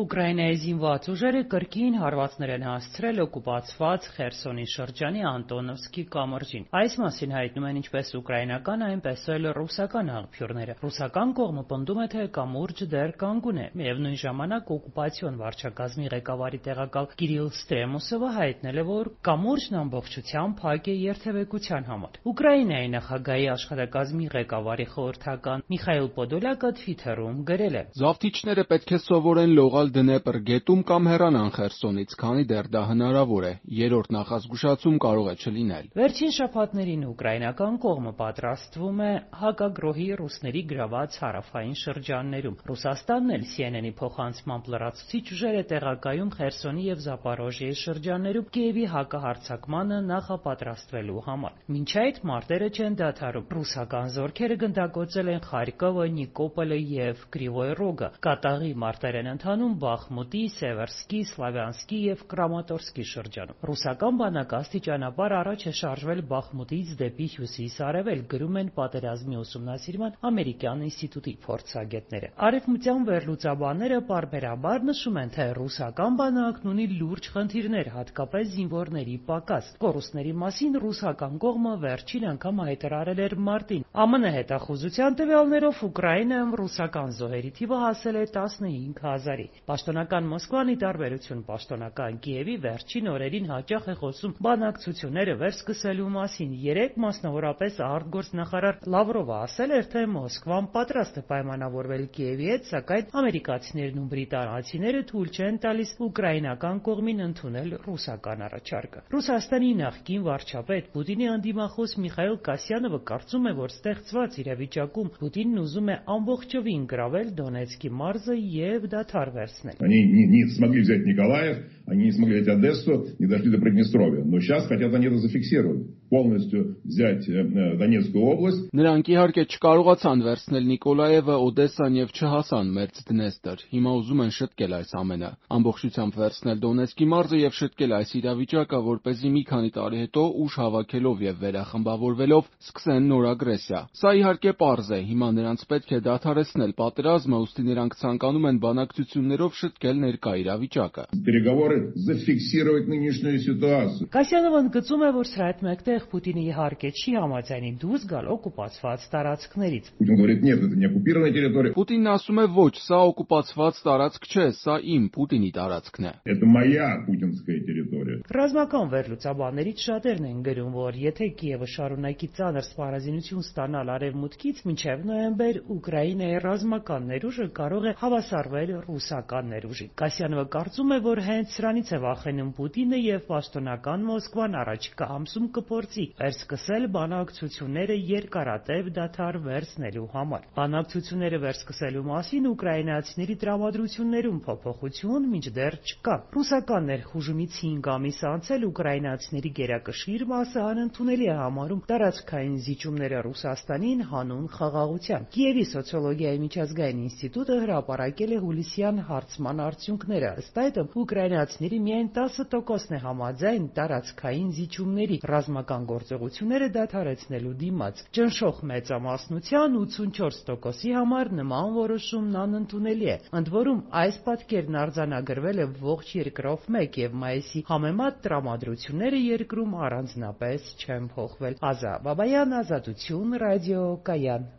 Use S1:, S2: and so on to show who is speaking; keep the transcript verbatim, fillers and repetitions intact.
S1: Ուկրաինայի զինված ուժերը կրկին հարվածներ են հասցրել օկուպացված Խերսոնի շրջանի Անտոնովսկի կամրջին։ Այս մասին հայտնում են ինչպես ուկրաինական, այնպես էլ ռուսական աղբյուրները։ Ռուսական կողմը պնդում է, թե կամուրջը դեռ կանգուն է։ Միևնույն ժամանակ օկուպացիոն վարչակազմի ղեկավարի տեղակալ Կիրիլ Ստրեմոսովը հայտնել է, որ կամուրջն ամբողջությամբ փակ է երթևեկության համար։ Ուկրաինայի նախագահի աշխատակազմի ղեկավարի խորհրդական Միխայիլ Պոդոլյակը Թվիթերում գրել է.
S2: «Զավթիչները պետք է սովորեն լողալ Դնեպր գետում կամ հեռանան Խերսոնից, քանի դեռ դա հնարավոր է։ Երրորդ նախազգուշացում կարող է չլինել»։
S1: Վերջին շաբաթներին ուկրաինական կողմը պատրաստվում է հակագրոհի ռուսների գրաված հարավային շրջաններում։ Ռուսաստանն էլ Սի Են Են-ի փոխանցմամբ լրացուցիչ ուժեր է տեղակայում Խերսոնի եւ Զապորոժիեի շրջաններում Կիևի հակահարձակմանը նախապատրաստվելու համար։ Մինչ այդ մարտերը չեն դադարում։ Ռուսական զորքերը գնդակոծել են Խարկովը, Նիկոպոլը եւ Կրիվոյ Ռոգը։ Կատաղի մարտեր են ընթանում Բախմուտի, Սևերսկի, Սլավյանսկի եւ Կրամատորսկի շրջանում։ Ռուսական բանակը աստիճանաբար առաջ է շարժվել Բախմուտից դեպի հյուսիս-արևելք, գրում են Պատերազմի ուսումնասիրման ամերիկյան ինստիտուտի փորձագետները։ Արևմտյան վերլուծաբանները պարբերաբար նշում են, թե ռուսական բանակն ունի լուրջ խնդիրներ, հատկապես զինվորների պակաս։ Կորուստների մասին ռուսական կողմը վերջին անգամ հայտարարել էր մարտին։ Ամը Նե հետախուզության տվյալներով Ուկրաինայում ռուսական զոհերի թիվը հասել է տասնհինգ հազարի։ Պաշտոնական Մոսկվան, ի տարբերություն պաշտոնական Կիևի, վերջին օրերին հաճախ է խոսում բանակցությունները վերսկսելու մասին։ Երեկ մասնավորապես արտգործնախարար Լավրովը ասել էր, թե Մոսկվան պատրաստ է պայմանավորվել Կիևի հետ, սակայն ամերիկացիներն ու բրիտանացիները թույլ չեն տալիս ուկրաինական կողմին ընդունել ռուսական առաջարկը։ Ռուսաստանի նախկին վարչապետ Պուտինի անդիմախոս Միխայիլ Կասյանովը կարծում է, որ ստեղծված իրավիճակում Պուտինն ուզում է ամբողջովին գրավել Դոնեցկի մարզը եւ դադար վերցնել։
S3: Они не, не смогли взять Николаев, они не смогли взять Одессу, не дошли до Приднестровья. Но сейчас хотят они это зафиксировать. Полностью взять э, Донецкую область.
S2: Նրանք իհարկե չկարողացան վերցնել Նիկոլաևը, Օդեսան եւ չհասան Մերձ Դնեստր։ Հիմա ուզում են շտկել այս ամենը։ Ամբողջությամբ վերցնել Դոնեցկի մարզը եւ շտկել այս իրավիճակը, որպեսզի մի քանի տարի հետո ուժ հավաքելով եւ վերախմբավորվելով սկսեն նոր ագրեսիա։ Սա իհարկե պարզ է։ Հիմա նրանց պետք է դադարեցնել պատերազմը, ուստի նրանք ցանկանում են բանակցություններով շտկել ներկա իրավիճակը։
S3: Переговоры зафиксировать нынешнюю ситуацию.
S1: Կասյանովը ընդգծում է, որ սրա հետ մեկտեղ Պուտինը իհարկե չի համաձայնի դուրս գալ օկուպացված տարածքներից։
S3: Путин говорит, нет, это не оккупированная территория.
S2: Պուտինն ասում է, ոչ, սա օկուպացված տարածք չէ, սա իմ Պուտինի տարածքն է։
S3: Это моя путинская территория.
S1: Ռազմական վերլուծաբաններից շատերն են գրում, որ եթե Կիևը շարունակի ծանր սպառազինություն ստանալ արևմուտքից, մինչև նոյեմբեր Ուկրաինայի ռազմական ներուժը կարող է հավասարվել ռուսական ներուժին։ Կասյանովը կարծում է, որ հենց սրանից է վախենում Պուտինը եւ պաշտոնական Մոսկվան առաջիկա ամսում կփորձի վերսկսել բանակցությունները երկարատև դադար վերցնելու համար։ Բանակցությունները վերսկսելու մասին ուկրաինացիների տրամադրություններում փոփոխություն մինչդեռ չկա։ Ռուսական ներխուժումից հինգ ամիս անցել ուկրաինացիների գերակշիռ մասը անընդունելի է համարում տարածքային զիջումները Ռուսաստանին հանուն խաղաղության։ Կիևի սոցիոլոգիայի միջազգային ինստիտուտը հրապարակել է հուլիսյան հարցման արդյունքները։ Ըստ այդմ ուկրաինացիների միայն տասը տոկոսն է համաձայն տարածքային զիջումների ռազմական գործողությունները դադարեցնելու դիմաց։ Ճնշող մեծամասնության ութսունչորս տոկոսի համար նման որոշումն անընդունելի է։ Ընդ որում այս պատկերն արձանագրվել է ողջ երկրով մեկ եւ մայիսի համեմատ տրամադրությունները երկրում առանձնապես չեն փոխվել։ Ազա Բաբայան, Ազատություն, Ռադիո Կայան։